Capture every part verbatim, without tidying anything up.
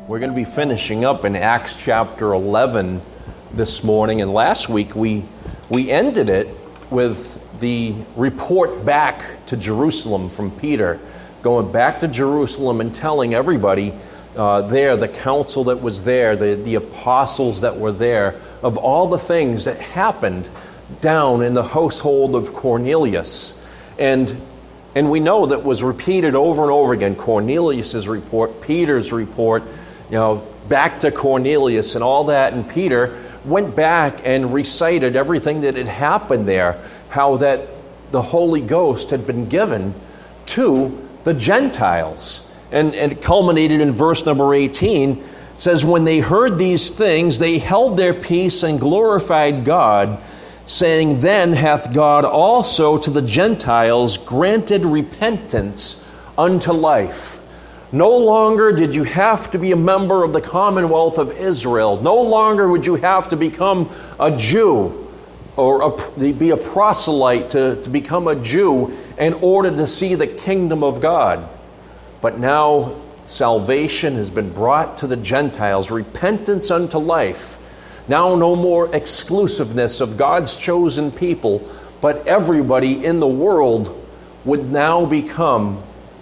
We're going to be finishing up in Acts chapter eleven this morning, and last week we we ended it with the report back to Jerusalem from Peter, going back to Jerusalem and telling everybody uh, there, the council that was there, the, the apostles that were there, of all the things that happened down in the household of Cornelius. And and we know that was repeated over and over again, Cornelius' report, Peter's report, you know, back to Cornelius and all that. And Peter went back and recited everything that had happened there, how that the Holy Ghost had been given to the Gentiles. And, and it culminated in verse number eighteen. It says, when they heard these things, they held their peace and glorified God, saying, then hath God also to the Gentiles granted repentance unto life. No longer did you have to be a member of the Commonwealth of Israel. No longer would you have to become a Jew or a, be a proselyte to, to become a Jew in order to see the kingdom of God. But now salvation has been brought to the Gentiles, repentance unto life. Now no more exclusiveness of God's chosen people, but everybody in the world would now become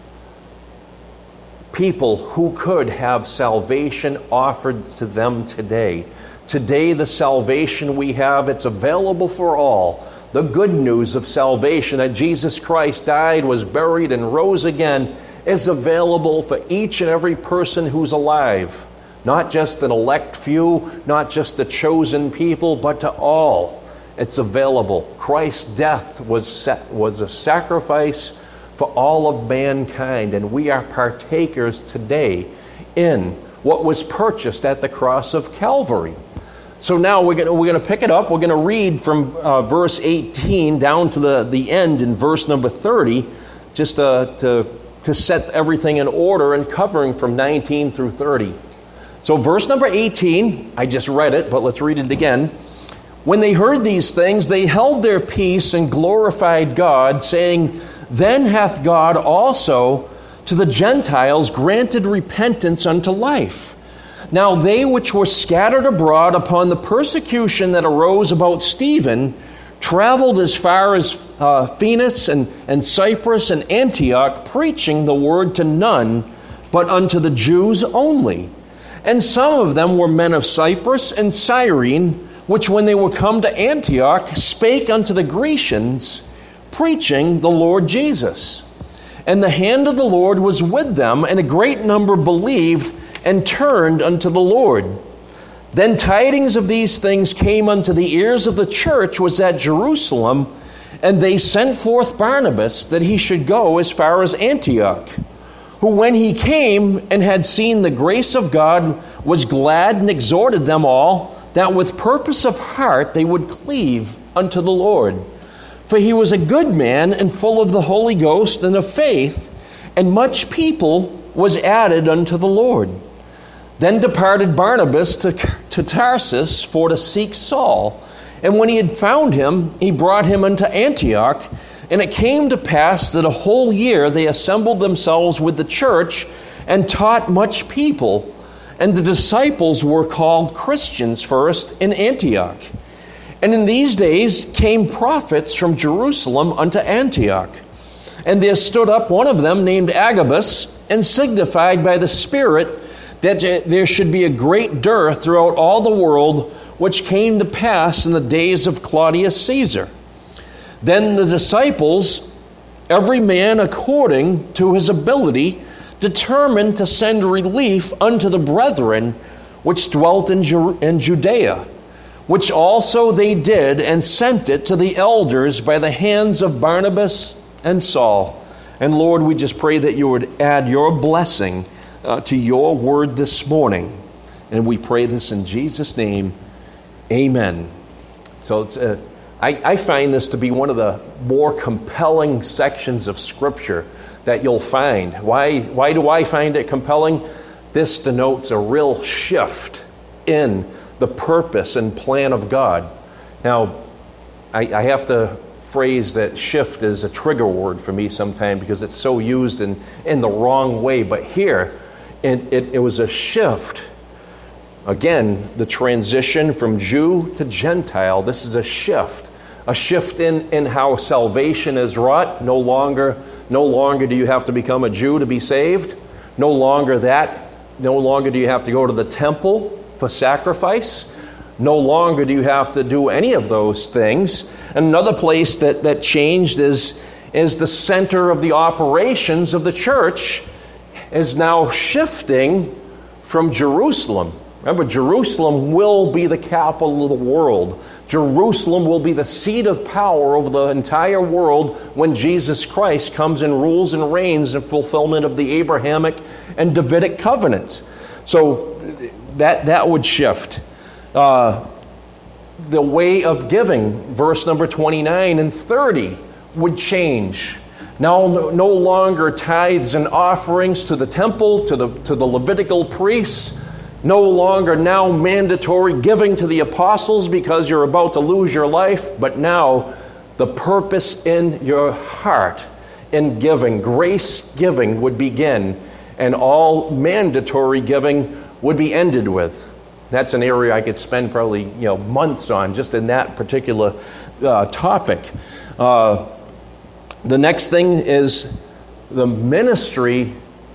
people who could have salvation offered to them today. Today, the salvation we have, it's available for all. The good news of salvation, that Jesus Christ died, was buried, and rose again, is available for each and every person who's alive. Not just an elect few, not just the chosen people, but to all. It's available. Christ's death was set, was a sacrifice for all of mankind, and we are partakers today in what was purchased at the cross of Calvary. So now we're going to, we're going to pick it up. We're going to read from uh, verse eighteen down to the, the end in verse number thirty, just uh, to, to set everything in order, and covering from nineteen through thirty. So verse number eighteen, I just read it, but let's read it again. When they heard these things, they held their peace and glorified God, saying, then hath God also to the Gentiles granted repentance unto life. Now they which were scattered abroad upon the persecution that arose about Stephen traveled as far as uh, Phoenix and, and Cyprus and Antioch, preaching the word to none, but unto the Jews only. And some of them were men of Cyprus and Cyrene, which when they were come to Antioch spake unto the Grecians, preaching the Lord Jesus. And the hand of the Lord was with them, and a great number believed and turned unto the Lord. Then tidings of these things came unto the ears of the church was at Jerusalem, and they sent forth Barnabas that he should go as far as Antioch, who when he came and had seen the grace of God was glad and exhorted them all that with purpose of heart they would cleave unto the Lord. For he was a good man and full of the Holy Ghost and of faith, and much people was added unto the Lord. Then departed Barnabas to, to Tarsus for to seek Saul. And when he had found him, he brought him unto Antioch. And it came to pass that a whole year they assembled themselves with the church and taught much people. And the disciples were called Christians first in Antioch. And in these days came prophets from Jerusalem unto Antioch. And there stood up one of them named Agabus, and signified by the Spirit that there should be a great dearth throughout all the world, which came to pass in the days of Claudius Caesar. Then the disciples, every man according to his ability, determined to send relief unto the brethren which dwelt in Judea, which also they did, and sent it to the elders by the hands of Barnabas and Saul. And Lord, we just pray that you would add your blessing uh, to your word this morning. And we pray this in Jesus' name. Amen. So it's, uh, I, I find this to be one of the more compelling sections of Scripture that you'll find. Why, why do I find it compelling? This denotes a real shift in the purpose and plan of God. Now, I, I have to phrase that shift is a trigger word for me sometimes because it's so used in, in the wrong way. But here, And it, it was a shift. Again, the transition from Jew to Gentile, this is a shift. A shift in, in how salvation is wrought. No longer, no longer do you have to become a Jew to be saved. No longer that. No longer do you have to go to the temple for sacrifice. No longer do you have to do any of those things. Another place that, that changed is, is the center of the operations of the church is now shifting from Jerusalem. Remember, Jerusalem will be the capital of the world. Jerusalem will be the seat of power over the entire world when Jesus Christ comes and rules and reigns in fulfillment of the Abrahamic and Davidic covenant. So that, that would shift. Uh, the way of giving, verse number twenty-nine and thirty, would change. Now no, no longer tithes and offerings to the temple, to the, to the Levitical priests. No longer now mandatory giving to the apostles because you're about to lose your life, but now the purpose in your heart in giving, grace giving would begin, and all mandatory giving would be ended with. That's an area I could spend probably you know months on just in that particular uh, topic. Uh, the next thing is the ministry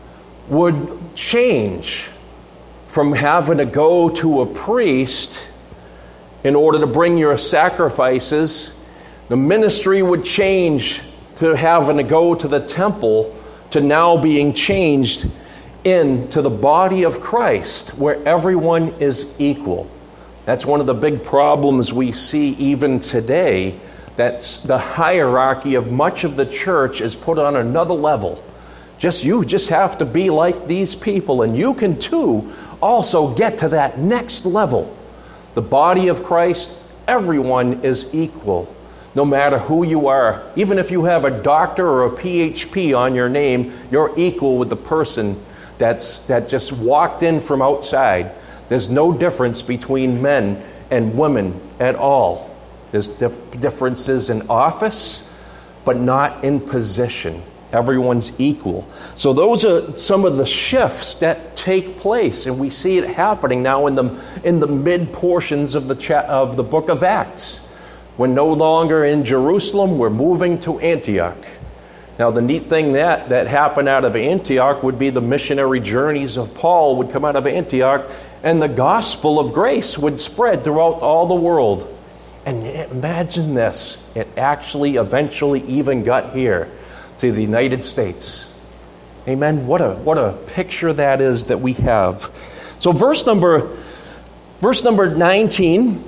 would change from having to go to a priest in order to bring your sacrifices. The ministry would change to having to go to the temple to now being changed into the body of Christ where everyone is equal. That's one of the big problems we see even today, that the hierarchy of much of the church is put on another level. Just you just have to be like these people, and you can too also get to that next level. The body of Christ, everyone is equal, no matter who you are. Even if you have a doctor or a P H P on your name, you're equal with the person that's that just walked in from outside. There's no difference between men and women at all. There's dif- differences in office, but not in position. Everyone's equal. So those are some of the shifts that take place, and we see it happening now in the in the mid portions of the cha- of the book of Acts. We're no longer in Jerusalem, we're moving to Antioch. Now the neat thing that, that happened out of Antioch would be the missionary journeys of Paul would come out of Antioch, and the gospel of grace would spread throughout all the world. And imagine this, it actually eventually even got here to the United States. Amen. What a what a picture that is that we have. So verse number verse number nineteen.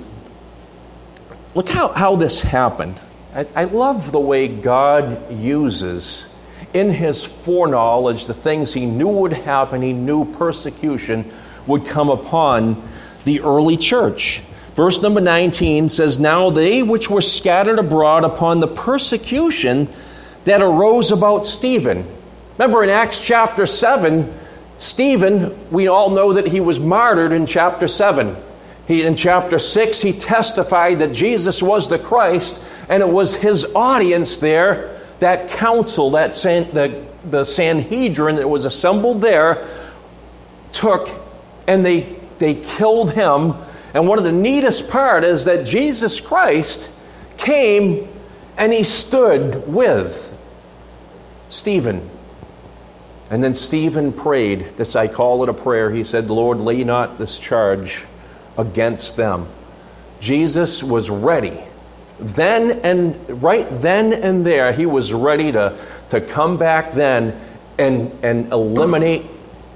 Look how, how this happened. I, I love the way God uses in his foreknowledge the things he knew would happen. He knew persecution would come upon the early church. Verse number nineteen says, "Now they which were scattered abroad upon the persecution that arose about Stephen." Remember in Acts chapter seven, Stephen, we all know that he was martyred in chapter seven. He, in chapter six, he testified that Jesus was the Christ, and it was his audience there, that council, that San, the, the Sanhedrin that was assembled there, took and they they killed him. And one of the neatest part is that Jesus Christ came and he stood with Stephen. And then Stephen prayed, this I call it a prayer. He said, "Lord, lay not this charge against them." Jesus was ready. Then and right then and there, he was ready to, to come back then and, and eliminate,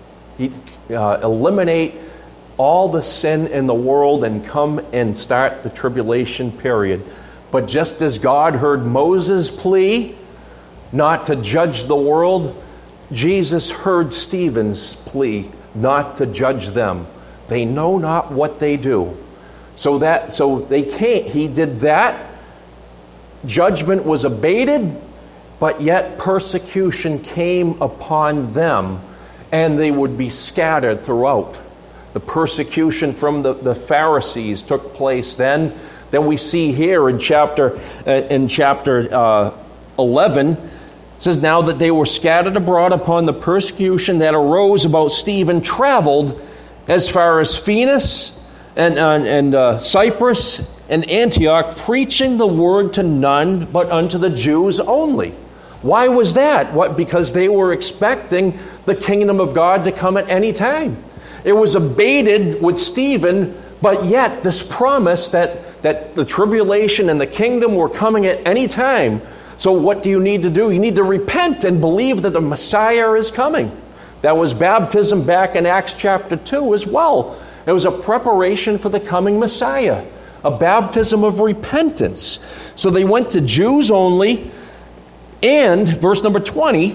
uh, eliminate all the sin in the world and come and start the tribulation period. But just as God heard Moses' plea not to judge the world, Jesus heard Stephen's plea not to judge them. They know not what they do. So that so they can't. He did that. Judgment was abated, but yet persecution came upon them, and they would be scattered throughout. The persecution from the, the Pharisees took place then. Then we see here in chapter uh, in chapter uh, eleven It says, now that they were scattered abroad upon the persecution that arose about Stephen, traveled as far as Phoenix and, and, and uh, Cyprus and Antioch, preaching the word to none but unto the Jews only. Why was that? What? Because they were expecting the kingdom of God to come at any time. It was abated with Stephen, but yet this promise that, that the tribulation and the kingdom were coming at any time. So what do you need to do? You need to repent and believe that the Messiah is coming. That was baptism back in Acts chapter two as well. It was a preparation for the coming Messiah, a baptism of repentance. So they went to Jews only, and, verse number twenty,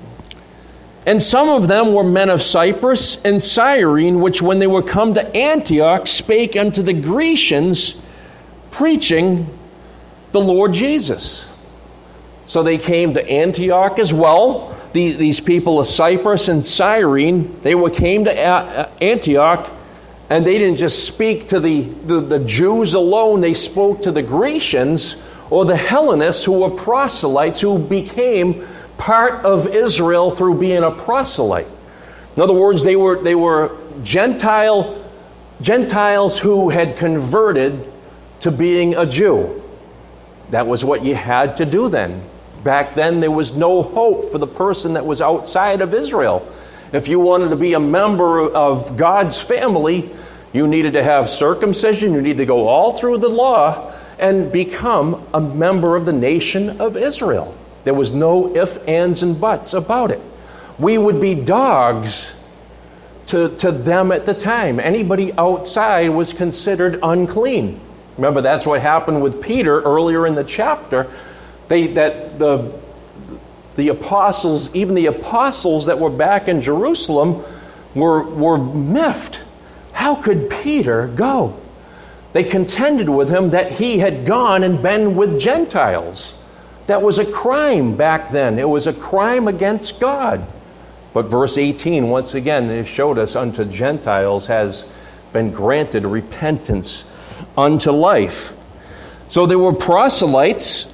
and some of them were men of Cyprus and Cyrene, which when they were come to Antioch spake unto the Grecians, preaching the Lord Jesus. So they came to Antioch as well. The, these people of Cyprus and Cyrene, they were, came to Antioch, and they didn't just speak to the, the, the Jews alone. They spoke to the Grecians or the Hellenists who were proselytes, who became part of Israel through being a proselyte. In other words, they were, they were Gentile, Gentiles who had converted to being a Jew. That was what you had to do then. Back then, there was no hope for the person that was outside of Israel. If you wanted to be a member of God's family, you needed to have circumcision, you needed to go all through the law and become a member of the nation of Israel. There was no ifs, ands, and buts about it. We would be dogs to, to them at the time. Anybody outside was considered unclean. Remember, that's what happened with Peter earlier in the chapter. They, that the, the apostles, even the apostles that were back in Jerusalem, were, were miffed. How could Peter go? They contended with him that he had gone and been with Gentiles. That was a crime back then. It was a crime against God. But verse eighteen, once again, it showed us unto Gentiles has been granted repentance unto life. So there were proselytes,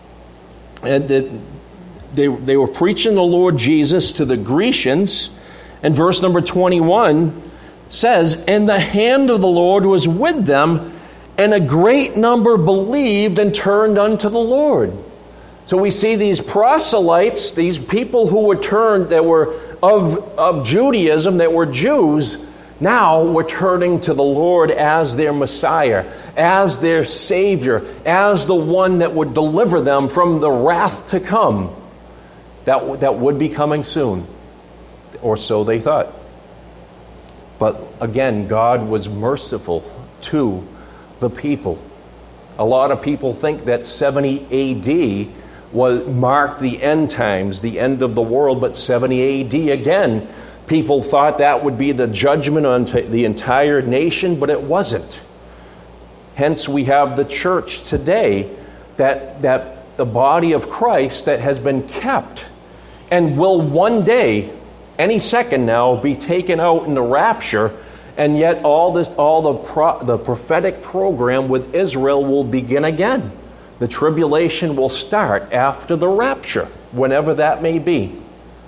and they, they were preaching the Lord Jesus to the Grecians. And verse number twenty-one says, and the hand of the Lord was with them, and a great number believed and turned unto the Lord. So we see these proselytes, these people who were turned, that were of, of Judaism, that were Jews, now were turning to the Lord as their Messiah, as their Savior, as the one that would deliver them from the wrath to come that, that would be coming soon. Or so they thought. But again, God was merciful to the people. A lot of people think that seventy A D was marked the end times, the end of the world, but seventy A D again, people thought that would be the judgment on t- the entire nation, but it wasn't. Hence, we have the church today, that that the body of Christ that has been kept and will one day, any second now, be taken out in the rapture. And yet all this, all the pro, the prophetic program with Israel will begin again. The tribulation will start after the rapture, whenever that may be.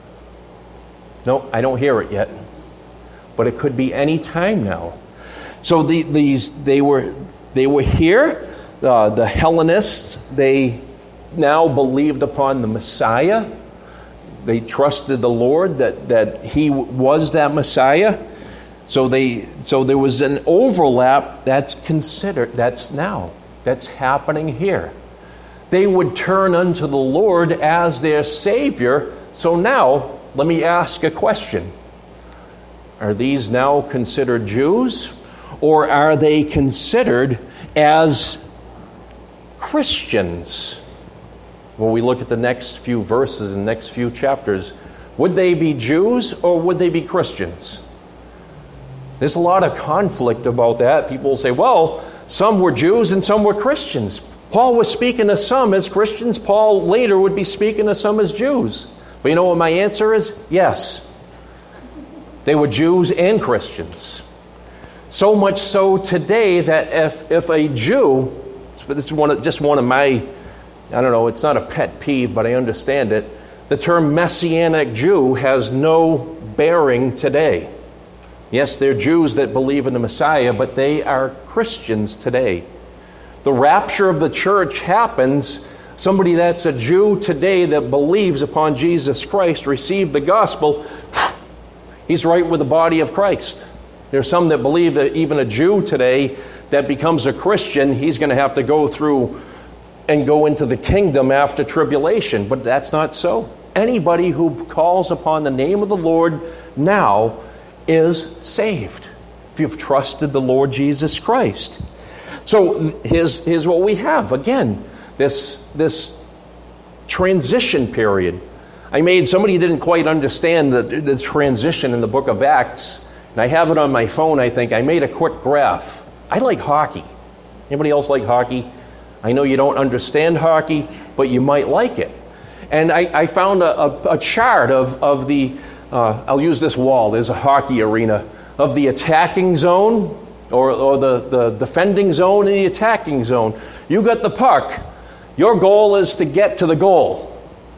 No, I don't hear it yet, but it could be any time now. So the, these they were they were here. Uh, the Hellenists, they now believed upon the Messiah. They trusted the Lord that that He was that Messiah. So they, so there was an overlap that's considered, that's now, that's happening here. They would turn unto the Lord as their Savior. So now, let me ask a question. Are these now considered Jews, or are they considered as Christians? When we look at the next few verses and next few chapters, would they be Jews or would they be Christians? There's a lot of conflict about that. People will say, well, some were Jews and some were Christians. Paul was speaking to some as Christians. Paul later would be speaking to some as Jews. But you know what my answer is? Yes. They were Jews and Christians. So much so today that if, if a Jew, this is one of, just one of my, I don't know, it's not a pet peeve, but I understand it. The term Messianic Jew has no bearing today. Yes, they're Jews that believe in the Messiah, but they are Christians today. The rapture of the church happens. Somebody that's a Jew today that believes upon Jesus Christ, received the gospel, he's right with the body of Christ. There are some that believe that even a Jew today that becomes a Christian, he's going to have to go through and go into the kingdom after tribulation. But that's not so. Anybody who calls upon the name of the Lord now is saved, if you've trusted the Lord Jesus Christ. So here's, here's what we have. Again, this, this transition period. I made, somebody didn't quite understand the, the transition in the book of Acts, and I have it on my phone, I think. I made a quick graph. I like hockey. Anybody else like hockey? I know you don't understand hockey, but you might like it. And I, I found a, a, a chart of, of the, uh, I'll use this wall, there's a hockey arena, of the attacking zone, or, or the, the defending zone and the attacking zone. You got the puck. Your goal is to get to the goal.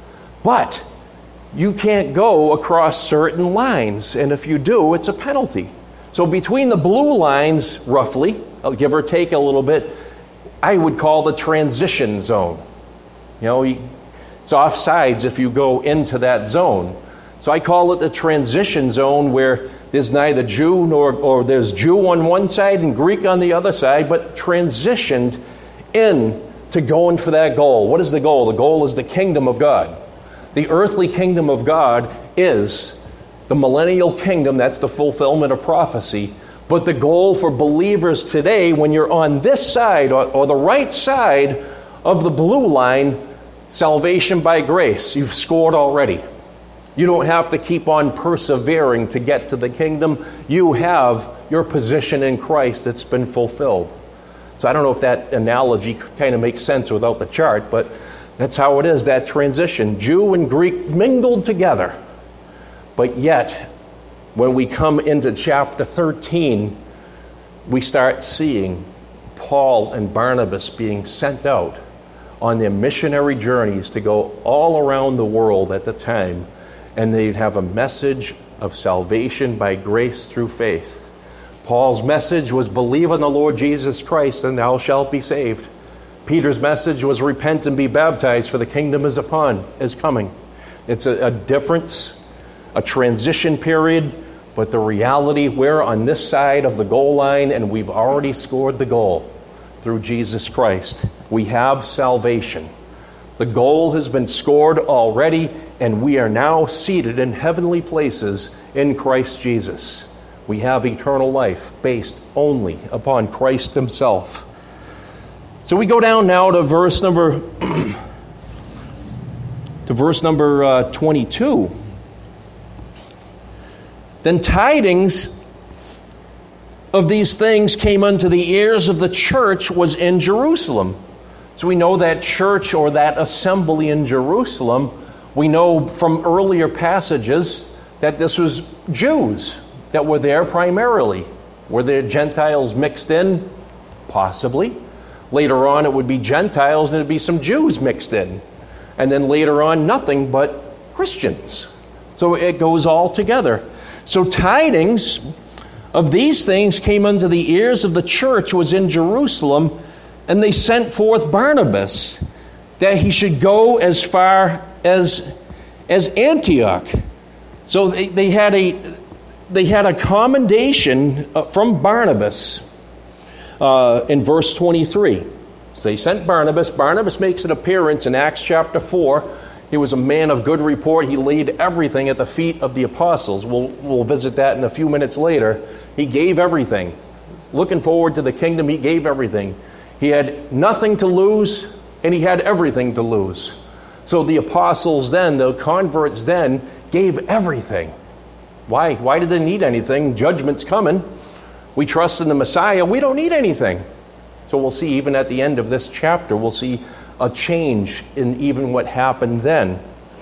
But you can't go across certain lines, and if you do, it's a penalty. So between the blue lines, roughly, I'll give or take a little bit, I would call the transition zone. You know, it's offsides if you go into that zone. So I call it the transition zone, where there's neither Jew nor, or there's Jew on one side and Greek on the other side, but transitioned in to going for that goal. What is the goal? The goal is the kingdom of God. The earthly kingdom of God is the millennial kingdom. That's the fulfillment of prophecy. But the goal for believers today, when you're on this side or, or the right side of the blue line, salvation by grace. You've scored already. You don't have to keep on persevering to get to the kingdom. You have your position in Christ that's been fulfilled. So I don't know if that analogy kind of makes sense without the chart, but that's how it is, that transition. Jew and Greek mingled together. But yet, when we come into chapter thirteen, we start seeing Paul and Barnabas being sent out on their missionary journeys to go all around the world at the time, and they'd have a message of salvation by grace through faith. Paul's message was, believe on the Lord Jesus Christ and thou shalt be saved. Peter's message was, repent and be baptized, for the kingdom is upon, is coming. It's a, a difference, a transition period, but the reality, we're on this side of the goal line and we've already scored the goal through Jesus Christ. We have salvation. The goal has been scored already, and we are now seated in heavenly places in Christ Jesus. We have eternal life based only upon Christ himself. So we go down now to verse number to verse number uh, twenty-two. Then tidings of these things came unto the ears of the church was in Jerusalem. So we know that church, or that assembly in Jerusalem, we know from earlier passages that this was Jews that were there primarily. Were there Gentiles mixed in? Possibly. Later on it would be Gentiles and it would be some Jews mixed in. And then later on nothing but Christians. So it goes all together. So tidings of these things came unto the ears of the church was in Jerusalem, and they sent forth Barnabas that he should go as far as, as Antioch. So they, they had a they had a commendation from Barnabas uh, in verse twenty-three. So they sent Barnabas. Barnabas makes an appearance in Acts chapter four. He was a man of good report. He laid everything at the feet of the apostles. We'll, we'll visit that in a few minutes later. He gave everything. Looking forward to the kingdom, he gave everything. He had nothing to lose, and he had everything to lose. So the apostles then, the converts then, gave everything. Why? Why did they need anything? Judgment's coming. We trust in the Messiah. We don't need anything. So we'll see, even at the end of this chapter, we'll see a change in even what happened then.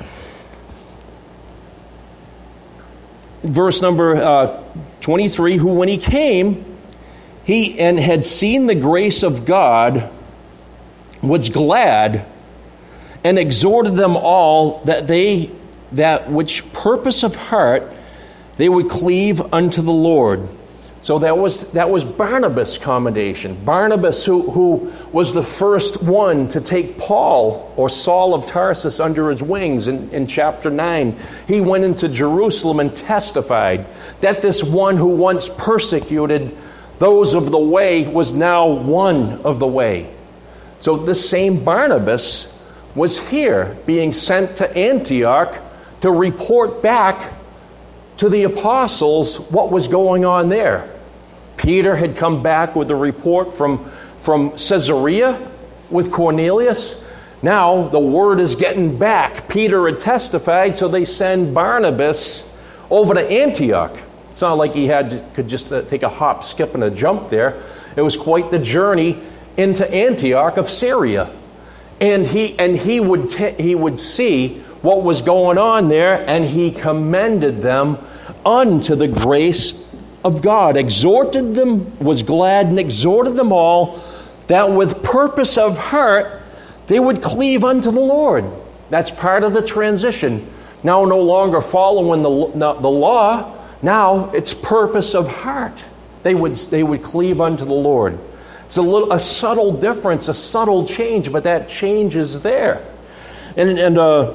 Verse number uh, twenty-three, who when he came, he and had seen the grace of God, was glad, and exhorted them all that they that which purpose of heart they would cleave unto the Lord. So that was that was Barnabas' commendation. Barnabas, who, who was the first one to take Paul, or Saul of Tarsus, under his wings in, in chapter nine. He went into Jerusalem and testified that this one who once persecuted those of the way was now one of the way. So this same Barnabas was here being sent to Antioch to report back to the apostles what was going on there. Peter had come back with a report from, from Caesarea with Cornelius. Now the word is getting back. Peter had testified, so they send Barnabas over to Antioch. It's not like he had to, could just uh, take a hop, skip, and a jump there. It was quite the journey into Antioch of Syria. And he and he would t- he would see what was going on there, and he commended them unto the grace of God, exhorted them, was glad and exhorted them all that with purpose of heart they would cleave unto the Lord. That's part of the transition. Now no longer following the, the law, now it's purpose of heart. They would they would cleave unto the Lord. It's a little a subtle difference, a subtle change, but that change is there. And and uh,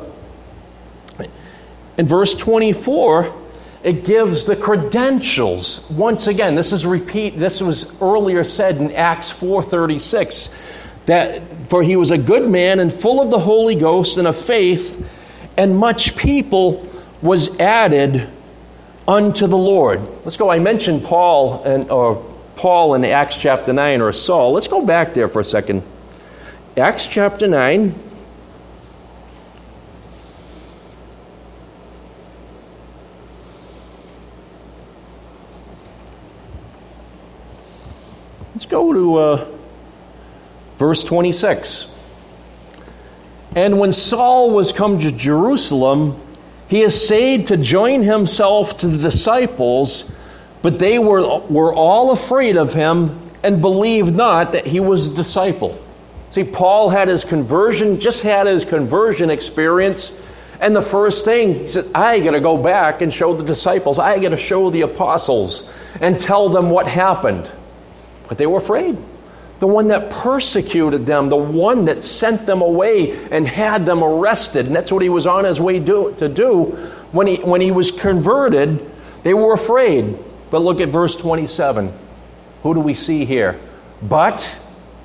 in verse twenty-four, it gives the credentials. Once again, this is repeat. This was earlier said in Acts four thirty-six, that for he was a good man and full of the Holy Ghost and of faith, and much people was added unto the Lord. Let's go. I mentioned Paul and or Paul in Acts chapter nine, or Saul. Let's go back there for a second. Acts chapter nine. Let's go to uh, verse twenty-six. And when Saul was come to Jerusalem, he essayed to join himself to the disciples, but they were, were all afraid of him and believed not that he was a disciple. See, Paul had his conversion, just had his conversion experience, and the first thing, he said, I got to go back and show the disciples. I got to show the apostles and tell them what happened. But they were afraid. The one that persecuted them, the one that sent them away and had them arrested, and that's what he was on his way do, to do when he, when he was converted, they were afraid. But look at verse twenty-seven. Who do we see here? But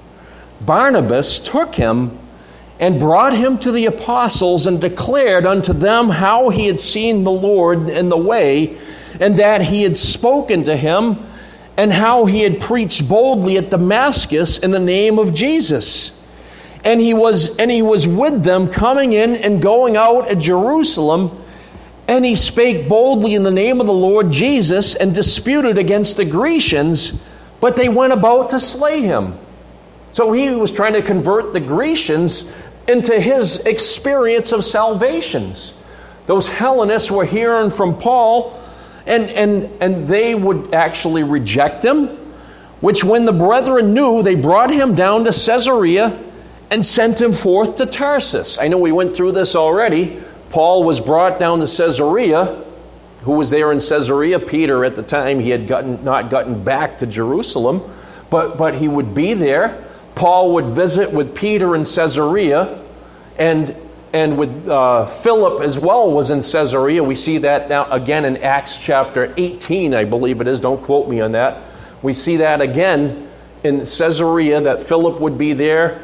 Barnabas took him and brought him to the apostles and declared unto them how he had seen the Lord in the way, and that he had spoken to him, and how he had preached boldly at Damascus in the name of Jesus. And he was and he was with them coming in and going out at Jerusalem, and he spake boldly in the name of the Lord Jesus, and disputed against the Grecians, but they went about to slay him. So he was trying to convert the Grecians into his experience of salvations. Those Hellenists were hearing from Paul, And, and, and they would actually reject him, which when the brethren knew, they brought him down to Caesarea and sent him forth to Tarsus. I know we went through this already. Paul was brought down to Caesarea. Who was there in Caesarea? Peter at the time. He had gotten not gotten back to Jerusalem, but, but he would be there. Paul would visit with Peter in Caesarea, and And with uh, Philip as well was in Caesarea. We see that now again in Acts chapter eighteen, I believe it is. Don't quote me on that. We see that again in Caesarea, that Philip would be there.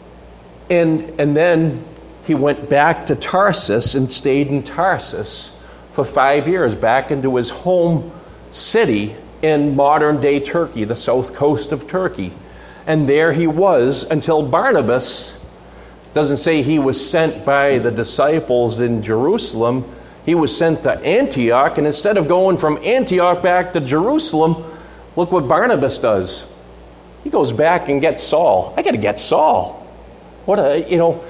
And, and then he went back to Tarsus and stayed in Tarsus for five years, back into his home city in modern-day Turkey, the south coast of Turkey. And there he was until Barnabas... Doesn't say he was sent by the disciples in Jerusalem. He was sent to Antioch, and instead of going from Antioch back to Jerusalem, look what Barnabas does. He goes back and gets Saul. I got to get Saul. What a, you know,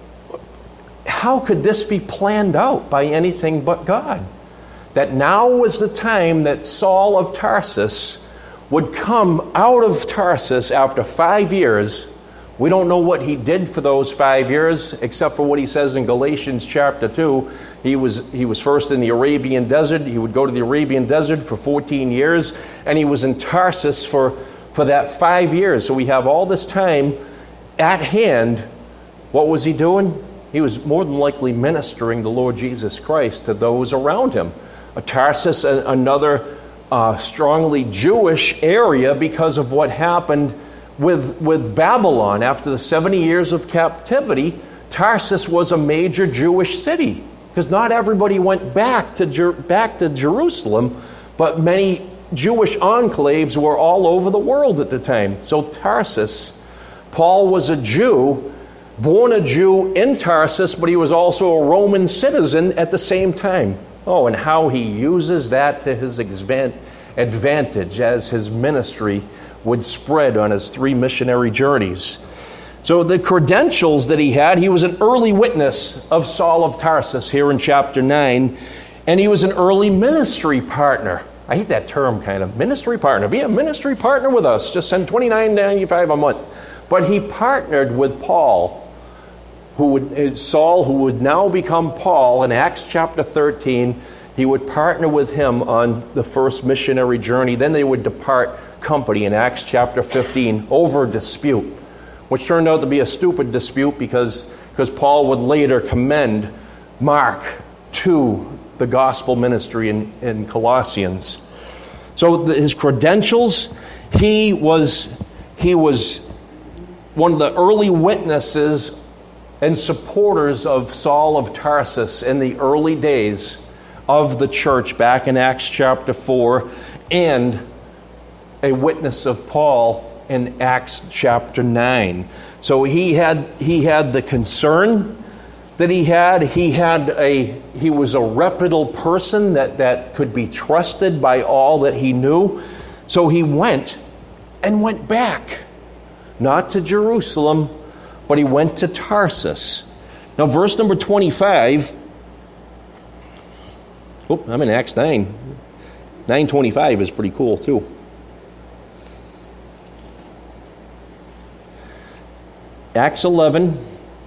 how could this be planned out by anything but God? That now was the time that Saul of Tarsus would come out of Tarsus after five years We don't know what he did for those five years, except for what he says in Galatians chapter two. He was he was first in the Arabian desert. He would go to the Arabian desert for fourteen years, and he was in Tarsus for, for that five years. So we have all this time at hand. What was he doing? He was more than likely ministering the Lord Jesus Christ to those around him. Uh, Tarsus, a, another uh, strongly Jewish area because of what happened with, with Babylon. After the seventy years of captivity, Tarsus was a major Jewish city because not everybody went back to, Jer- back to Jerusalem, but many Jewish enclaves were all over the world at the time. So Tarsus, Paul was a Jew, born a Jew in Tarsus, but he was also a Roman citizen at the same time. Oh, and how he uses that to his advantage as his ministry would spread on his three missionary journeys. So the credentials that he had, he was an early witness of Saul of Tarsus here in chapter nine, and he was an early ministry partner. I hate that term, kind of, ministry partner. Be a ministry partner with us. Just send twenty-nine ninety-five a month. But he partnered with Paul, who would Saul, who would now become Paul in Acts chapter thirteen. He would partner with him on the first missionary journey. Then they would depart company in Acts chapter fifteen over a dispute, which turned out to be a stupid dispute because, because Paul would later commend Mark to the gospel ministry in, in Colossians. So the, his credentials, he was he was one of the early witnesses and supporters of Saul of Tarsus in the early days of the church back in Acts chapter four, and a witness of Paul in Acts chapter nine. So he had he had the concern that he had. He had a he was a reputable person that, that could be trusted by all that he knew. So he went and went back, not to Jerusalem, but he went to Tarsus. Now, verse number twenty-five. Oh, I'm in Acts nine. nine twenty-five is pretty cool too. Acts eleven.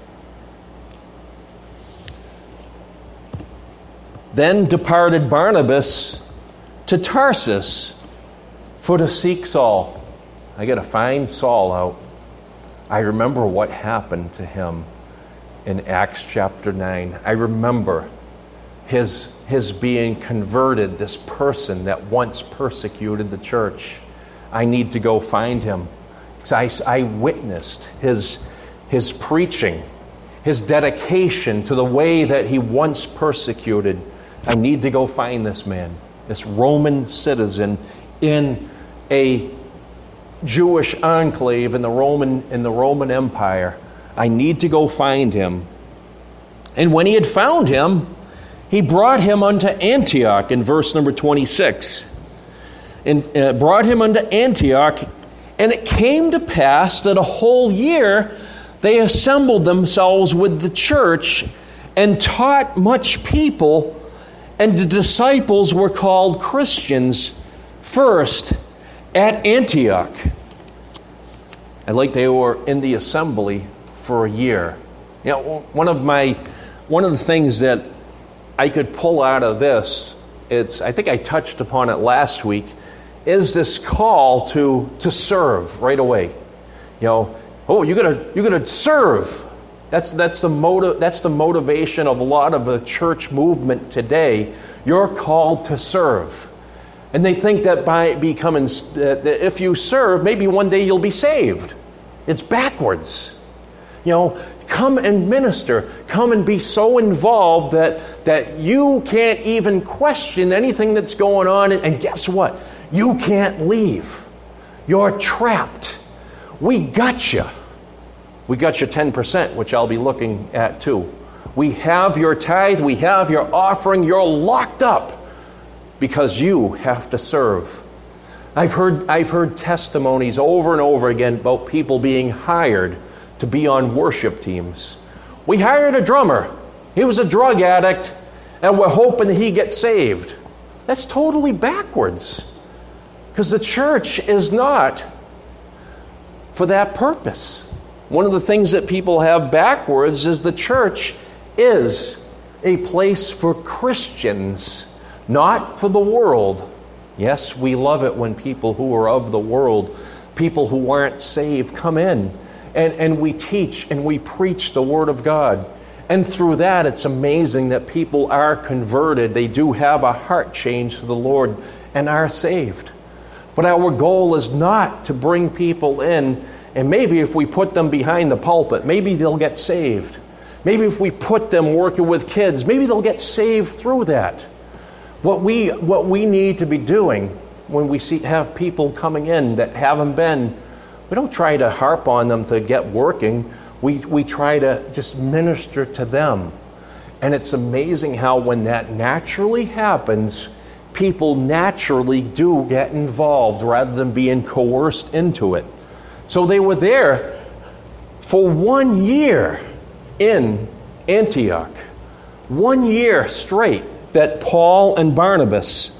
Then departed Barnabas to Tarsus for to seek Saul. I got to find Saul out. I remember what happened to him in Acts chapter nine. I remember his, his being converted, this person that once persecuted the church. I need to go find him. Because I, I witnessed his, his preaching, his dedication to the way that he once persecuted. I need to go find this man, this Roman citizen in a Jewish enclave in the Roman in the Roman Empire. I need to go find him. And when he had found him, he brought him unto Antioch in verse number twenty-six. And uh, brought him unto Antioch, and it came to pass that a whole year they assembled themselves with the church and taught much people. And the disciples were called Christians first at Antioch. I like they were in the assembly for a year. You know, one of my, one of the things that I could pull out of this, it's I think I touched upon it last week, is this call to to serve right away. You know, oh, you're gonna you're gonna serve. That's that's the motive. That's the motivation of a lot of the church movement today. You're called to serve, and they think that by becoming, that if you serve, maybe one day you'll be saved. It's backwards. You know, come and minister. Come and be so involved that that you can't even question anything that's going on. And, and guess what? You can't leave. You're trapped. We got you. We got your ten percent, which I'll be looking at too. We have your tithe, we have your offering, you're locked up because you have to serve. I've heard I've heard testimonies over and over again about people being hired to be on worship teams. We hired a drummer. He was a drug addict, and we're hoping that he gets saved. That's totally backwards. Because the church is not for that purpose. One of the things that people have backwards is the church is a place for Christians, not for the world. Yes, we love it when people who are of the world, people who aren't saved, come in and, and we teach and we preach the Word of God. And through that, it's amazing that people are converted. They do have a heart change to the Lord and are saved. But our goal is not to bring people in, and maybe if we put them behind the pulpit, maybe they'll get saved. Maybe if we put them working with kids, maybe they'll get saved through that. What we what we need to be doing when we see have people coming in that haven't been, we don't try to harp on them to get working. We we try to just minister to them. And it's amazing how when that naturally happens, people naturally do get involved rather than being coerced into it. So they were there for one year in Antioch. One year straight that Paul and Barnabas,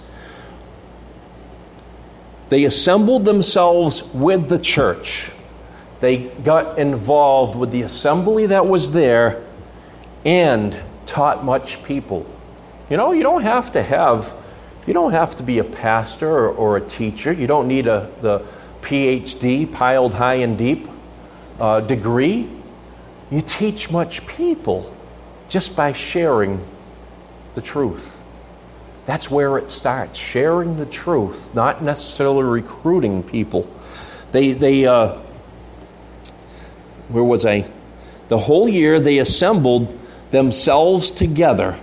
they assembled themselves with the church. They got involved with the assembly that was there and taught much people. You know, you don't have to have, you don't have to be a pastor or, or a teacher. You don't need a the P H D, piled high and deep, uh, degree. You teach much people just by sharing the truth. That's where it starts, sharing the truth, not necessarily recruiting people. They, they, uh, where was I? The whole year they assembled themselves together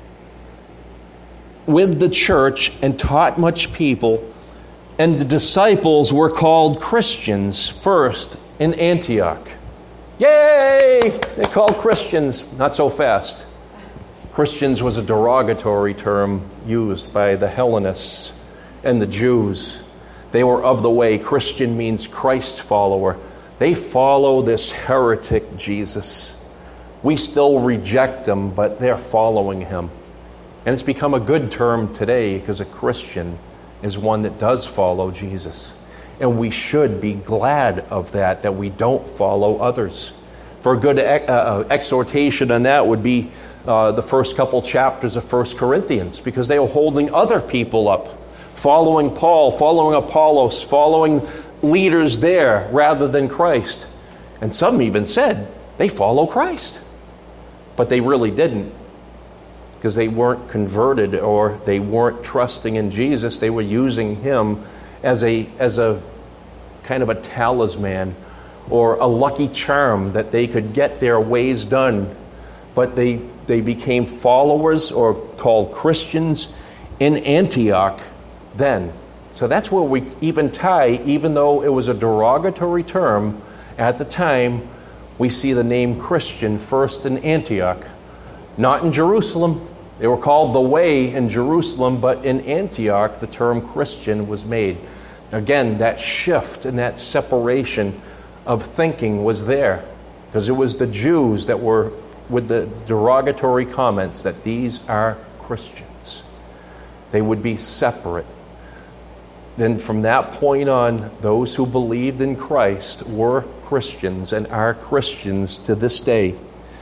with the church and taught much people. And the disciples were called Christians first in Antioch. Yay! They're called Christians. Not so fast. Christians was a derogatory term used by the Hellenists and the Jews. They were of the way. Christian means Christ follower. They follow this heretic Jesus. We still reject him, but they're following him. And it's become a good term today because a Christian is one that does follow Jesus. And we should be glad of that, that we don't follow others. For a good uh, exhortation on that would be uh, the first couple chapters of First Corinthians, because they were holding other people up, following Paul, following Apollos, following leaders there rather than Christ. And some even said they follow Christ. But they really didn't, because they weren't converted or they weren't trusting in Jesus. They were using him as a as a kind of a talisman or a lucky charm that they could get their ways done. But they, they became followers or called Christians in Antioch then. So that's where we even tie, even though it was a derogatory term at the time, we see the name Christian first in Antioch. Not in Jerusalem. They were called the Way in Jerusalem, but in Antioch, the term Christian was made. Again, that shift and that separation of thinking was there, because it was the Jews that were with the derogatory comments that these are Christians. They would be separate. Then from that point on, those who believed in Christ were Christians and are Christians to this day.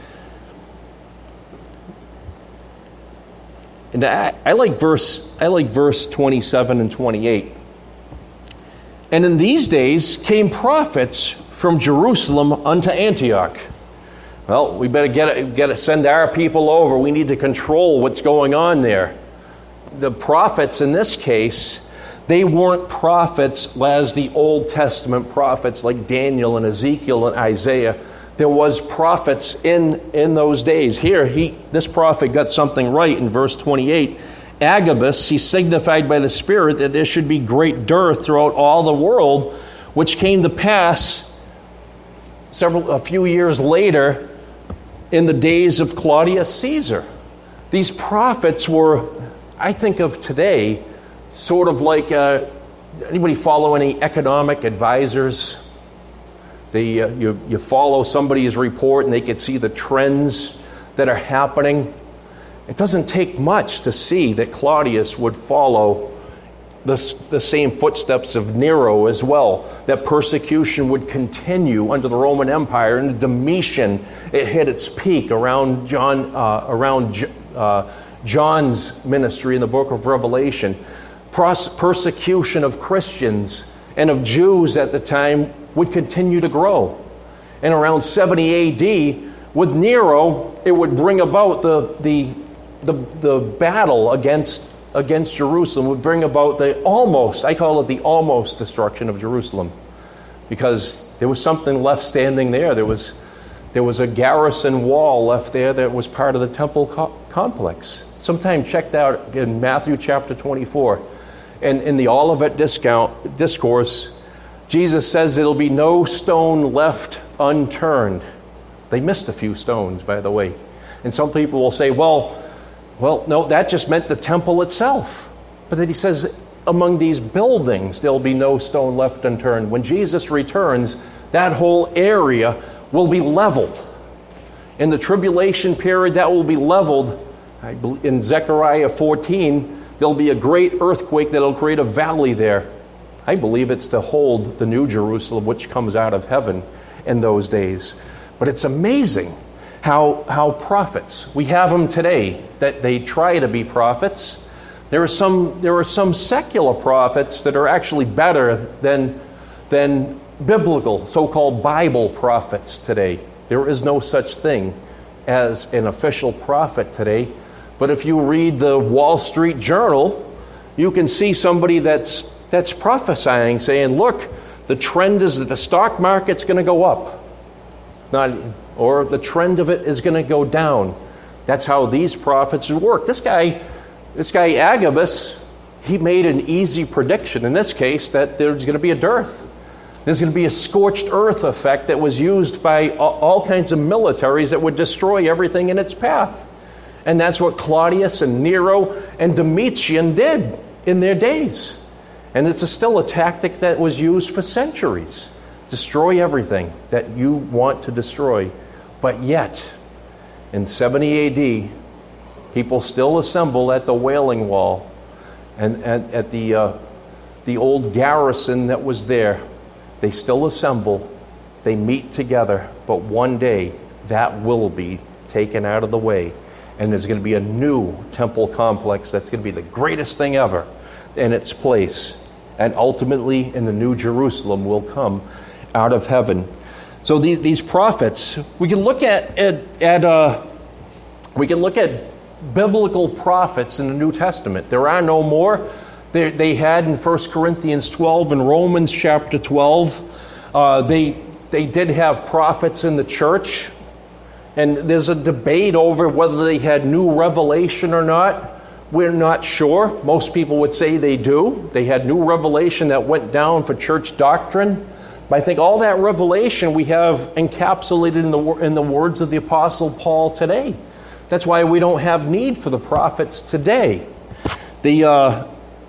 And I, I like verse I like verse twenty-seven and twenty-eight. And in these days came prophets from Jerusalem unto Antioch. Well, we better get it, get it, send our people over. We need to control what's going on there. The prophets in this case, they weren't prophets as the Old Testament prophets like Daniel and Ezekiel and Isaiah. There was prophets in, in those days. Here, he this prophet got something right in verse twenty-eight. Agabus, he signified by the Spirit that there should be great dearth throughout all the world, which came to pass several a few years later in the days of Claudius Caesar. These prophets were, I think of today, sort of like, uh, anybody follow any economic advisors? They, uh, you, you follow somebody's report and they can see the trends that are happening. It doesn't take much to see that Claudius would follow the, the same footsteps of Nero as well, that persecution would continue under the Roman Empire. And Domitian, it hit its peak around John, uh, around uh, John's ministry in the book of Revelation. Pros- persecution of Christians and of Jews at the time would continue to grow. And around seventy A D, with Nero, it would bring about the the the, the battle against against Jerusalem, would bring about the almost, I call it the almost destruction of Jerusalem, because there was something left standing there. There was there was a garrison wall left there that was part of the temple co- complex. Sometime check that out in Matthew chapter twenty-four. And in the Olivet discount, discourse, Jesus says there'll be no stone left unturned. They missed a few stones, by the way. And some people will say, well, well, no, that just meant the temple itself. But then he says, among these buildings, there'll be no stone left unturned. When Jesus returns, that whole area will be leveled. In the tribulation period, that will be leveled. I believe in Zechariah fourteen, there'll be a great earthquake that'll create a valley there. I believe it's to hold the new Jerusalem, which comes out of heaven in those days. But it's amazing how how prophets, we have them today, that they try to be prophets. There are some there are some secular prophets that are actually better than than biblical, so-called Bible prophets today. There is no such thing as an official prophet today. But if you read the Wall Street Journal, you can see somebody that's that's prophesying, saying, look, the trend is that the stock market's going to go up. It's not, or the trend of it is going to go down. That's how these prophets would work. This guy, this guy Agabus, he made an easy prediction in this case that there's going to be a dearth. There's going to be a scorched earth effect that was used by all kinds of militaries that would destroy everything in its path. And that's what Claudius and Nero and Domitian did in their days. And it's a still a tactic that was used for centuries. Destroy everything that you want to destroy. But yet, in seventy A D, people still assemble at the Wailing Wall and at, at the, uh, the old garrison that was there. They still assemble. They meet together. But one day, that will be taken out of the way. And there's going to be a new temple complex that's going to be the greatest thing ever in its place. And ultimately, in the New Jerusalem will come out of heaven. So the, these prophets, we can look at at, at uh, we can look at biblical prophets in the New Testament. There are no more. They, they had in First Corinthians twelve and Romans chapter twelve. Uh, they they did have prophets in the church. And there's a debate over whether they had new revelation or not. We're not sure. Most people would say they do. They had new revelation that went down for church doctrine. But I think all that revelation we have encapsulated in the in the words of the Apostle Paul today. That's why we don't have need for the prophets today. The uh,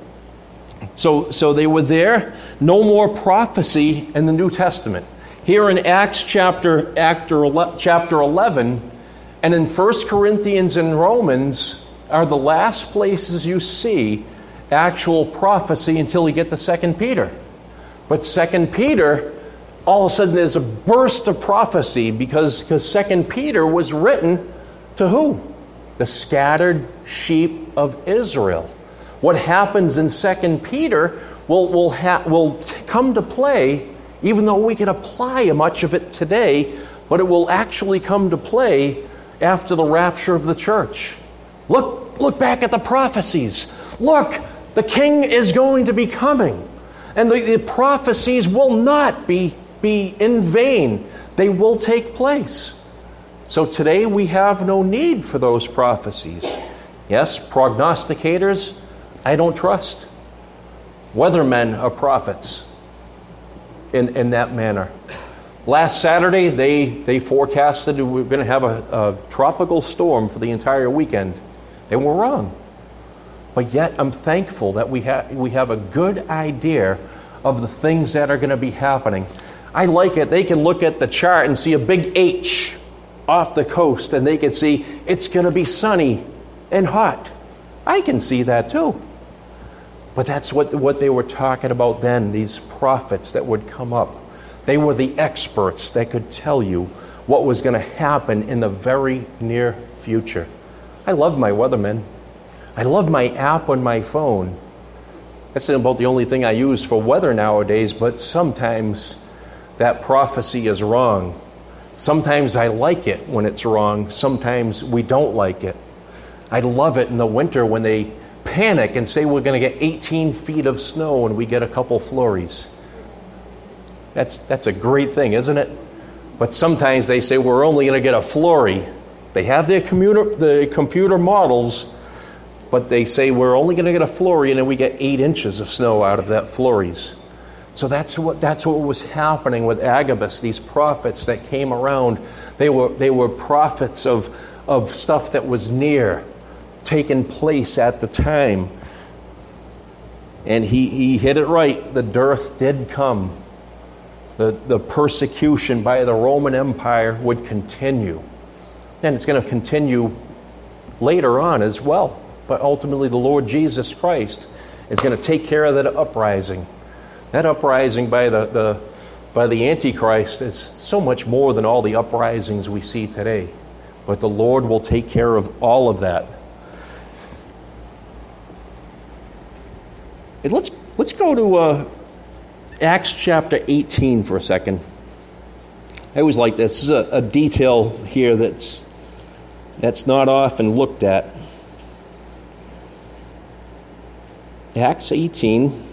so so they were there. No more prophecy in the New Testament. Here in Acts chapter, chapter eleven and in First Corinthians and Romans are the last places you see actual prophecy until you get to Second Peter. But Second Peter, all of a sudden there's a burst of prophecy because, because Second Peter was written to who? The scattered sheep of Israel. What happens in Second Peter will, will, ha- will t- come to play, even though we can apply much of it today, but it will actually come to play after the rapture of the church. Look, look back at the prophecies. Look, the king is going to be coming. And the, the prophecies will not be, be in vain. They will take place. So today we have no need for those prophecies. Yes, prognosticators, I don't trust. Weathermen are prophets. In, in that manner. Last Saturday, they, they forecasted we were going to have a, a tropical storm for the entire weekend. They were wrong. But yet, I'm thankful that we, ha- we have a good idea of the things that are going to be happening. I like it. They can look at the chart and see a big H off the coast, and they can see it's going to be sunny and hot. I can see that too. But that's what, what they were talking about then, these prophets that would come up. They were the experts that could tell you what was going to happen in the very near future. I love my weathermen. I love my app on my phone. That's about the only thing I use for weather nowadays, but sometimes that prophecy is wrong. Sometimes I like it when it's wrong. Sometimes we don't like it. I love it in the winter when they panic and say we're going to get eighteen feet of snow and we get a couple flurries. That's that's a great thing, isn't it? But sometimes they say we're only going to get a flurry. They have their computer, the computer models, but they say we're only going to get a flurry and then we get eight inches of snow out of that flurries. So that's what that's what was happening with Agabus. These prophets that came around, they were they were prophets of of stuff that was near, taking place at the time. And he, he hit it right. The dearth did come. The, the persecution by the Roman Empire would continue. And it's going to continue later on as well. But ultimately the Lord Jesus Christ is going to take care of that uprising. That uprising by the, the, by the Antichrist is so much more than all the uprisings we see today. But the Lord will take care of all of that. And let's let's go to uh, Acts chapter eighteen for a second. I always like this. This is a, a detail here that's that's not often looked at. Acts eighteen.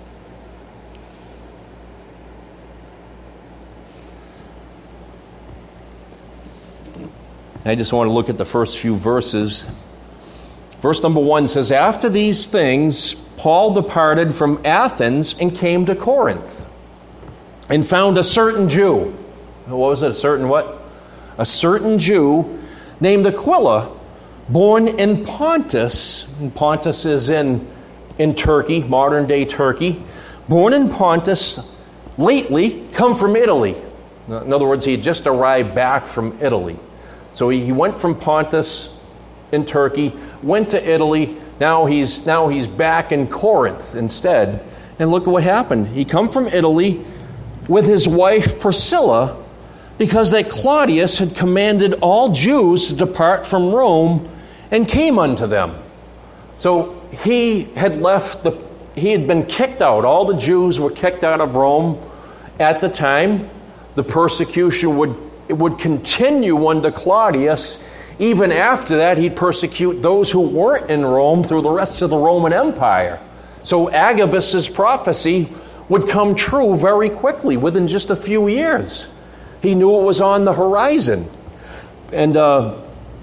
I just want to look at the first few verses. Verse number one says, "After these things, Paul departed from Athens and came to Corinth, and found a certain Jew." What was it? A certain what? A certain Jew named Aquila, born in Pontus. And Pontus is in, in Turkey, modern-day Turkey. Born in Pontus, lately come from Italy. In other words, he had just arrived back from Italy. So he went from Pontus in Turkey, went to Italy. Now he's now he's back in Corinth instead. And look at what happened. He come from Italy with his wife Priscilla, because that Claudius had commanded all Jews to depart from Rome, and came unto them. So he had left the he had been kicked out. All the Jews were kicked out of Rome at the time. The persecution would It would continue under Claudius. Even after that, he'd persecute those who weren't in Rome through the rest of the Roman Empire. So Agabus's prophecy would come true very quickly, within just a few years. He knew it was on the horizon. And uh,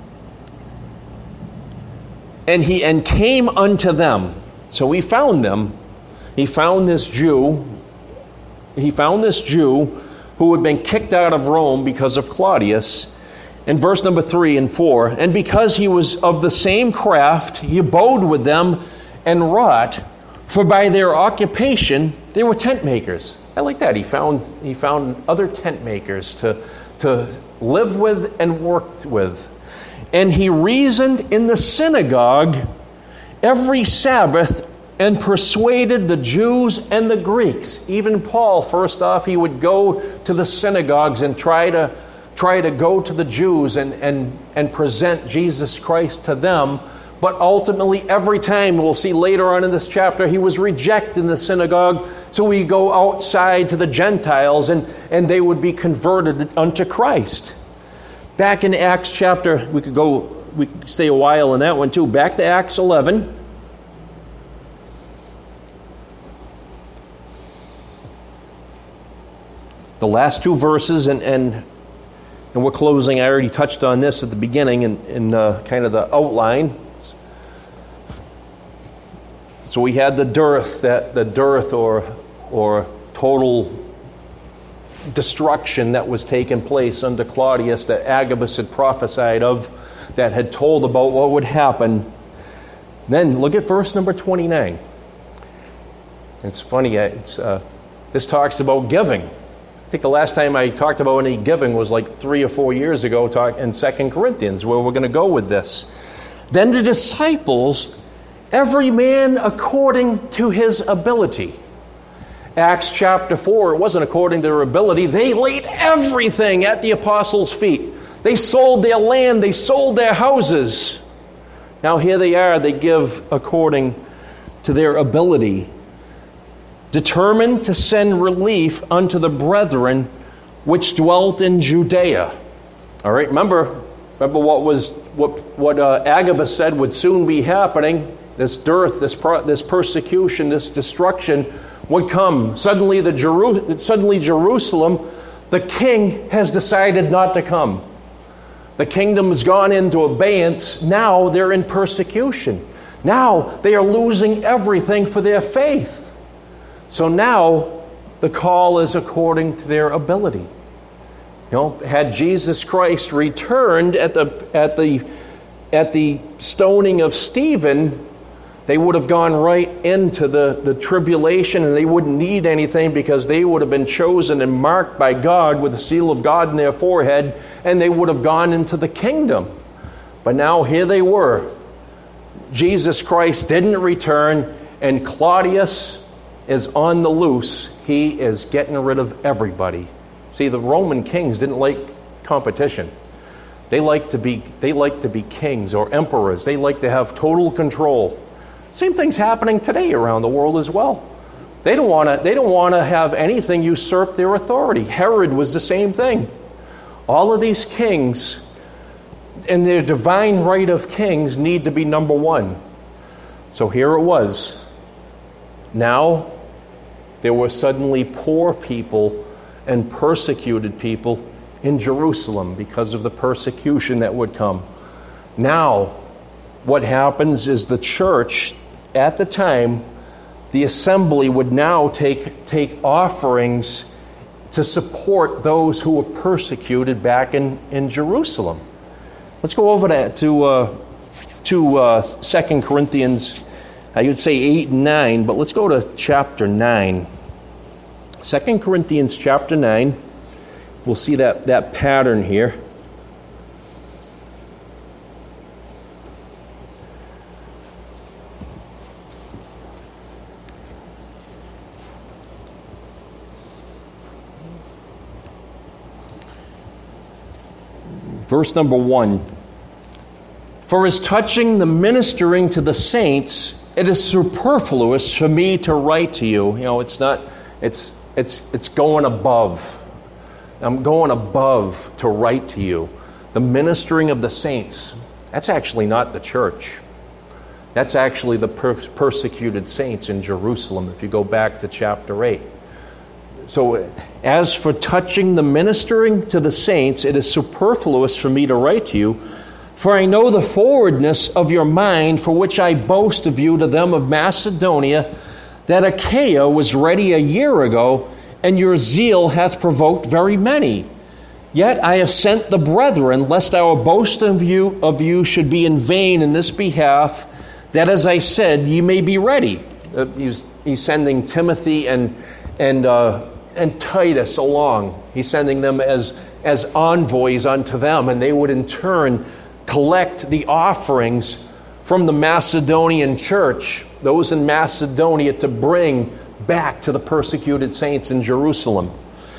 and he and came unto them. So he found them. He found this Jew. He found this Jew who had been kicked out of Rome because of Claudius. In verse number three and four, "And because he was of the same craft, he abode with them and wrought, for by their occupation they were tent makers." I like that. He found he found other tent makers to, to live with and work with. "And he reasoned in the synagogue every Sabbath, and persuaded the Jews and the Greeks." Even Paul, first off, he would go to the synagogues and try to try to go to the Jews and, and, and present Jesus Christ to them. But ultimately, every time, we'll see later on in this chapter, he was rejected in the synagogue. So we go outside to the Gentiles, and, and they would be converted unto Christ. Back in Acts chapter, we could go, we could stay a while in that one too. Back to Acts eleven. The last two verses, and, and and we're closing. I already touched on this at the beginning in, in uh, kind of the outline. So we had the dearth, that the dearth or or total destruction that was taking place under Claudius, that Agabus had prophesied of, that had told about what would happen. Then look at verse number twenty-nine. It's funny. It's uh, this talks about giving. I think the last time I talked about any giving was like three or four years ago, talk in Second Corinthians, where we're going to go with this. "Then the disciples Every man according to his ability. Acts chapter four, it wasn't according to their ability. They laid everything at the apostles' feet. They sold their land. They sold their houses. Now here they are. They give according to their ability, determined to send relief unto the brethren which dwelt in Judea. All right, remember, remember what was what what uh, Agabus said would soon be happening. This dearth, this pro, this persecution, this destruction would come. Suddenly, the Jeru- suddenly Jerusalem, the king has decided not to come. The kingdom has gone into abeyance. Now they're in persecution. Now they are losing everything for their faith. So now the call is according to their ability. You know, had Jesus Christ returned at the at the at the stoning of Stephen, they would have gone right into the, the tribulation, and they wouldn't need anything because they would have been chosen and marked by God with the seal of God in their forehead, and they would have gone into the kingdom. But now here they were. Jesus Christ didn't return, and Claudius is on the loose. He is getting rid of everybody. See, the Roman kings didn't like competition. They like to be they like to be kings or emperors. They like to have total control. Same thing's happening today around the world as well. They don't want to they don't want to have anything usurp their authority. Herod was the same thing. All of these kings, in their divine right of kings, need to be number one. So here it was. Now there were suddenly poor people and persecuted people in Jerusalem because of the persecution that would come. Now, what happens is the church, at the time, the assembly would now take, take offerings to support those who were persecuted back in, in Jerusalem. Let's go over to, to, uh, to uh, Second Corinthians, I would say eight and nine, but let's go to chapter nine. Second Corinthians chapter nine, we'll see that, that pattern here. Verse number one. For as touching the ministering to the saints, it is superfluous for me to write to you. You know, it's not, it's, it's, it's going above. I'm going above to write to you. The ministering of the saints, that's actually not the church. That's actually the per- persecuted saints in Jerusalem, if you go back to chapter eight. So, as for touching the ministering to the saints, it is superfluous for me to write to you, for I know the forwardness of your mind, for which I boast of you to them of Macedonia, that Achaia was ready a year ago, and your zeal hath provoked very many. Yet I have sent the brethren, lest our boast of you of you should be in vain in this behalf, that, as I said, ye may be ready. Uh, he's, he's sending Timothy and and uh, and Titus along. He's sending them as as envoys unto them, and they would in turn collect the offerings from the Macedonian church, those in Macedonia, to bring back to the persecuted saints in Jerusalem.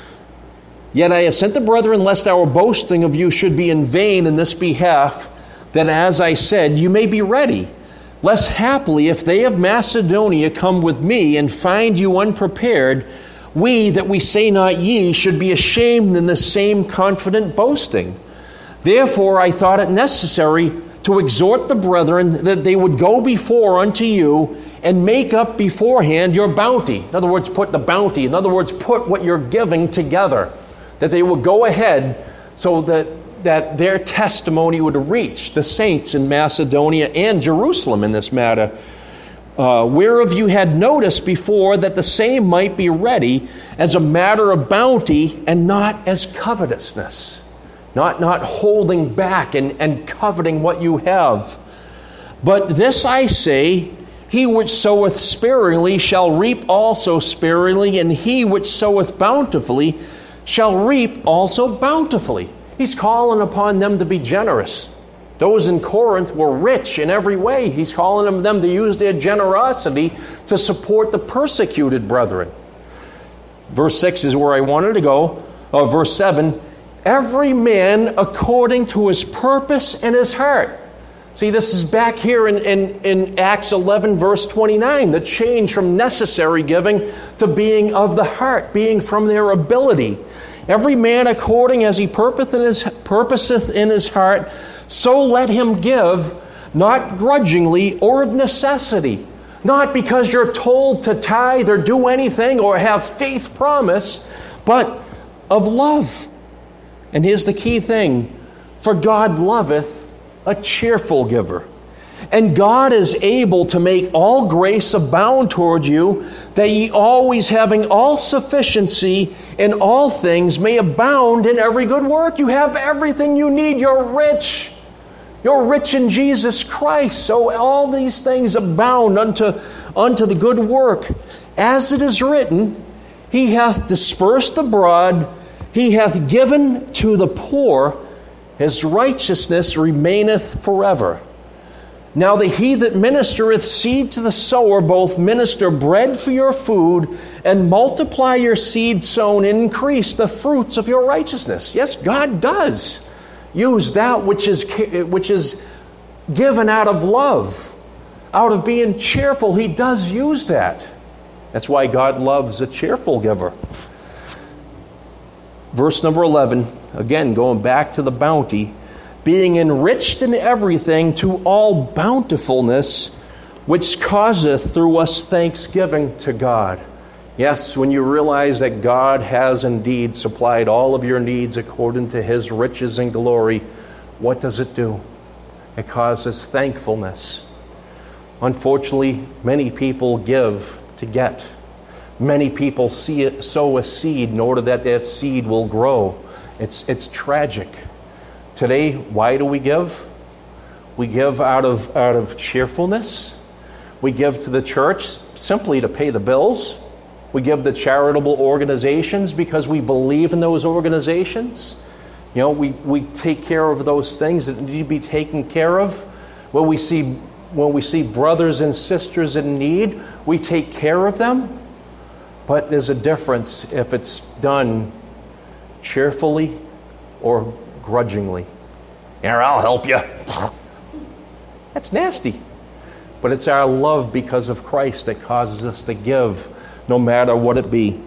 Yet I have sent the brethren, lest our boasting of you should be in vain in this behalf, that, as I said, you may be ready. Lest haply, if they of Macedonia come with me and find you unprepared, we that we say not ye should be ashamed in the same confident boasting. Therefore I thought it necessary to exhort the brethren that they would go before unto you and make up beforehand your bounty. In other words, put the bounty, in other words, put what you're giving together. That they would go ahead so that, that their testimony would reach the saints in Macedonia and Jerusalem in this matter. Uh, whereof you had noticed before that the same might be ready as a matter of bounty and not as covetousness. Not, not holding back and, and coveting what you have. But this I say, he which soweth sparingly shall reap also sparingly, and he which soweth bountifully shall reap also bountifully. He's calling upon them to be generous. Those in Corinth were rich in every way. He's calling them to use their generosity to support the persecuted brethren. Verse six is where I wanted to go. Uh, verse seven, every man according to his purpose and his heart. See, this is back here in, in, in Acts eleven, verse twenty-nine, the change from necessary giving to being of the heart, being from their ability. Every man according as he purposeth in his, purposeth in his heart, so let him give, not grudgingly or of necessity, not because you're told to tithe or do anything or have faith promise, but of love. And here's the key thing, for God loveth a cheerful giver. And God is able to make all grace abound toward you, that ye always having all sufficiency in all things may abound in every good work. You have everything you need. You're rich. You're rich in Jesus Christ. So all these things abound unto, unto the good work. As it is written, He hath dispersed abroad, He hath given to the poor, His righteousness remaineth forever. Now the he that ministereth seed to the sower both minister bread for your food, and multiply your seed sown, increase the fruits of your righteousness. Yes, God does use that which is which is given out of love, out of being cheerful. He does use that. That's why God loves a cheerful giver. Verse number eleven, again going back to the bounty, being enriched in everything to all bountifulness, which causeth through us thanksgiving to God. Yes, when you realize that God has indeed supplied all of your needs according to His riches and glory, what does it do? It causes thankfulness. Unfortunately, many people give to get. Many people see it, sow a seed in order that that seed will grow. It's, it's tragic. Today, why do we give? We give out of, out of cheerfulness. We give to the church simply to pay the bills. We give to charitable organizations because we believe in those organizations. You know, we, we take care of those things that need to be taken care of. When we see, when we see brothers and sisters in need, we take care of them. But there's a difference if it's done cheerfully or grudgingly. Here, I'll help you. That's nasty. But it's our love because of Christ that causes us to give, no matter what it be.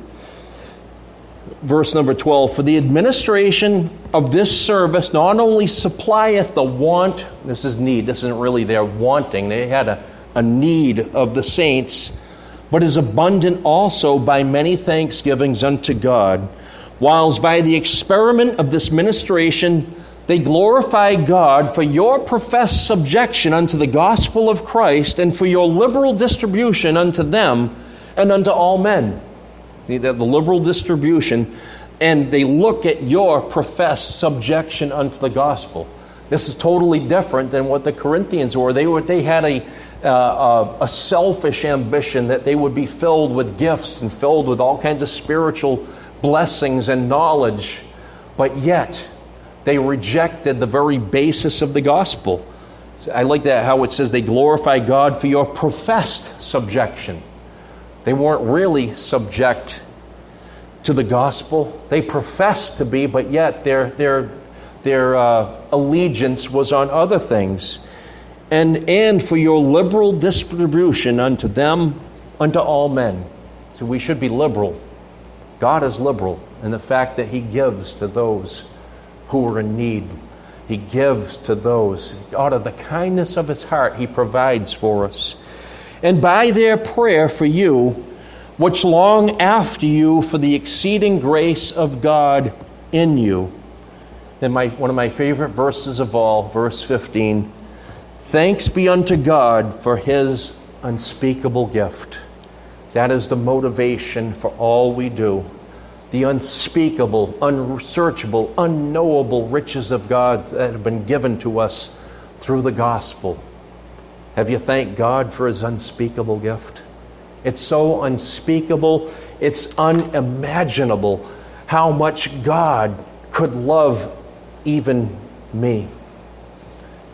Verse number twelve, for the administration of this service not only supplieth the want, this is need, this isn't really their wanting, they had a, a need of the saints, but is abundant also by many thanksgivings unto God, whilst by the experiment of this ministration they glorify God for your professed subjection unto the gospel of Christ, and for your liberal distribution unto them and unto all men. See, that the liberal distribution, and they look at your professed subjection unto the gospel. This is totally different than what the Corinthians were. They were they had a uh, a, a selfish ambition that they would be filled with gifts and filled with all kinds of spiritual blessings and knowledge, but yet they rejected the very basis of the gospel. I like that how it says they glorify God for your professed subjection. They weren't really subject to the gospel. They professed to be, but yet their their their uh, allegiance was on other things. And and for your liberal distribution unto them, unto all men. So we should be liberal. God is liberal in the fact that He gives to those who are in need. He gives to those. Out of the kindness of His heart, He provides for us. And by their prayer for you, which long after you for the exceeding grace of God in you. And my one of my favorite verses of all, verse fifteen. Thanks be unto God for His unspeakable gift. That is the motivation for all we do. The unspeakable, unsearchable, unknowable riches of God that have been given to us through the gospel. Have you thanked God for His unspeakable gift? It's so unspeakable, it's unimaginable how much God could love even me.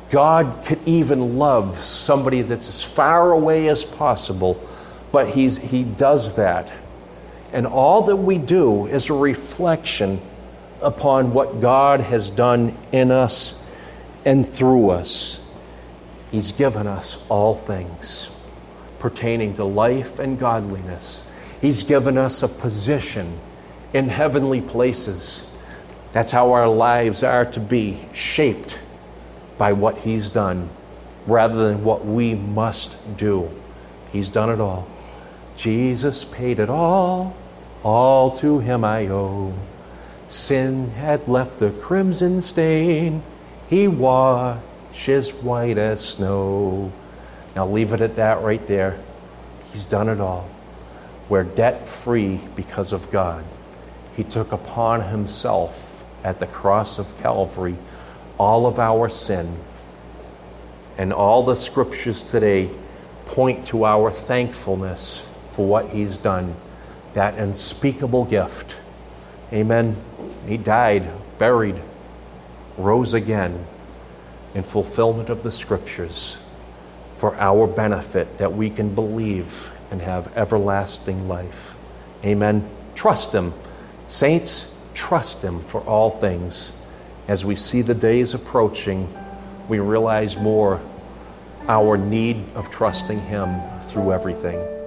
God could even love somebody that's as far away as possible, but he's, He does that. And all that we do is a reflection upon what God has done in us and through us. He's given us all things pertaining to life and godliness. He's given us a position in heavenly places. That's how our lives are to be shaped by what He's done, rather than what we must do. He's done it all. Jesus paid it all, all to Him I owe. Sin had left a crimson stain, He washes white as snow. Now leave it at that right there. He's done it all. We're debt-free because of God. He took upon Himself at the cross of Calvary all of our sin. And all the scriptures today point to our thankfulness for what He's done, that unspeakable gift. Amen. He died, buried, rose again in fulfillment of the scriptures for our benefit, that we can believe and have everlasting life. Amen. Trust Him. Saints, trust Him for all things. As we see the days approaching, we realize more our need of trusting Him through everything.